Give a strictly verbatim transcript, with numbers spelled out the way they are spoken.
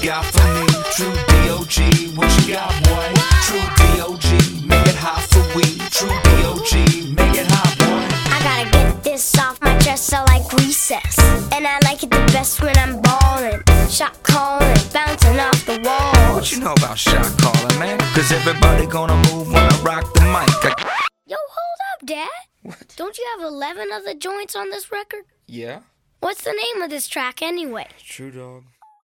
got for me? True D O G, what you got, boy? True D O G, make it hot for we. True D O G, make it hot, boy. I gotta get this off my chest, I like recess. And I like it the best when I'm ballin'. Shot calling, bouncing off the walls. What you know about shot calling, man? Cause everybody gonna move when I rock the mic. I... Yo, hold up, Dad. What? Don't you have eleven of the joints on this record? Yeah? What's the name of this track anyway? True Dog.